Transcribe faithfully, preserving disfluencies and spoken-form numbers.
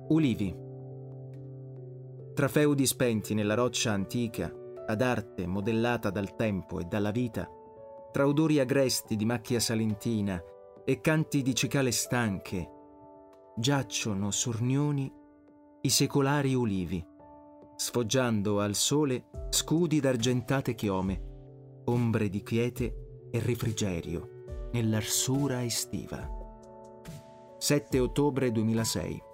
Ulivi. Tra feudi spenti nella roccia antica, ad arte modellata dal tempo e dalla vita, tra odori agresti di macchia salentina e canti di cicale stanche, giacciono sornioni i secolari ulivi, sfoggiando al sole scudi d'argentate chiome, ombre di quiete e refrigerio nell'arsura estiva. sette ottobre duemilasei.